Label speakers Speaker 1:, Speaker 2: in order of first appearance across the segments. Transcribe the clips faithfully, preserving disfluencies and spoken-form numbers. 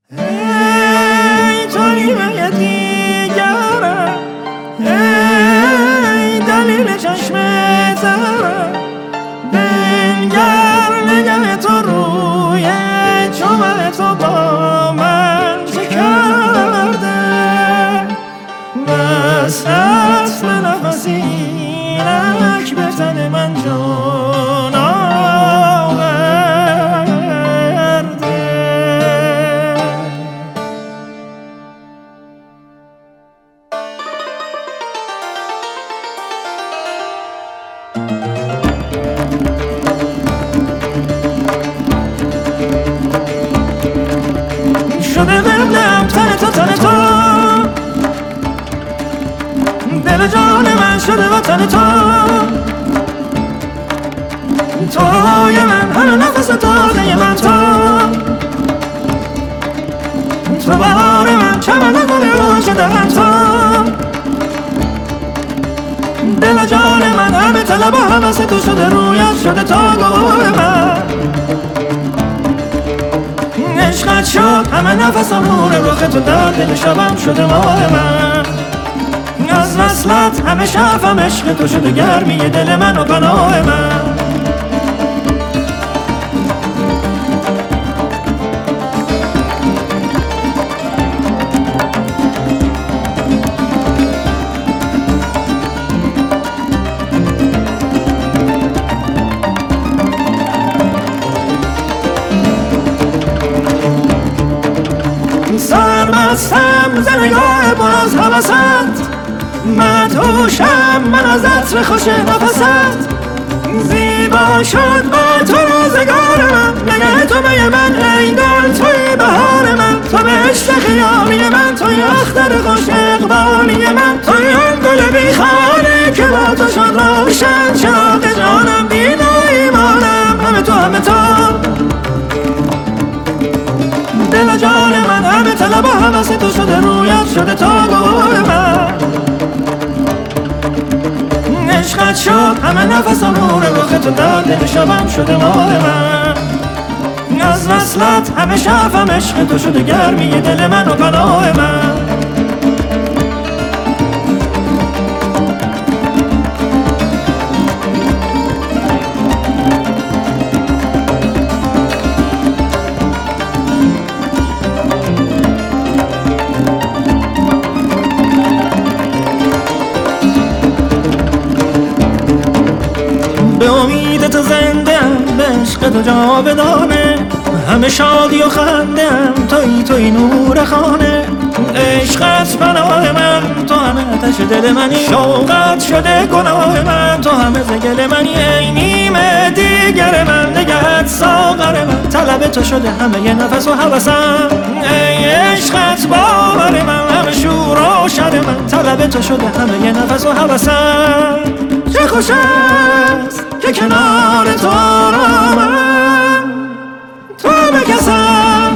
Speaker 1: ای تو نیمه دیگرم، ای دلیل چشم ترم، بنگر نگه تو روی چوب تو با من چه کرده. بس هست به نفسی اینک به تن من جان آورده. شده بردم تن تو تن تو، دل جان من شده و تن تو، توی من همه نفس تازه من تو، تو بهار من چمن گل رو شده من تو، دل جان من همه طلب و حوث تو شده رویت شده تا گوه من. عشقت شد همه نفسم نور رخ تو در دل شبم شده ماه من. از وصلت همه شفم عشق تو شده گرمی دل من و پناه من. سرمستم ز نگاه پر از هوست، مدهوشم من از عطر خوش نفست. زیبا شد با تو روزگار من، نگه تو می من ای دل توی بهار من. تو بهشت خیالی من، توی اختر خوش اقبالی من، توی آن گل بیخانه که با تو شد روشن چراغ جانم دین و ایمانم. همه تو همه تو دل جان من همه طلب و حوث تو شده رویت شده تا گوه من. عشقت شد همه نفسم نور رخ تو در دل شبم شده ماه من. از وصلت همه شفم عشق تو شده گرمی دل من و پناه من. به امید تو زنده‌ام، به عشق تو جاودانه، همه شادی و خنده‌ام، تویی تویی نور خانه. عشقت پناه من، تو همه آتش دل منی، شوقت شده گناه من، تو همه ز گل منی. ای نیمه دیگر من، نگهت ساغر من، طلب تو شده همه ی نفس و هوسم. ای عشقت باور من، همه شور و شر من، طلب تو شده همه ی نفس و هوسم. چه خوش است که کنار تو را من تو بکسم،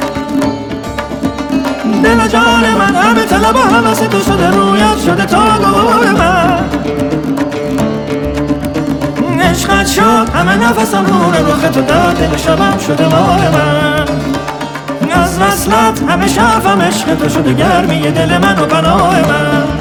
Speaker 1: دل جان من همه طلب و حوث تو شده رویت شده تا گوه من. عشقت شد همه نفسم نور رخ تو در دل شبم شده ماه من. از وصلت همه شفم عشق تو شده گرمی دل من و پناه من.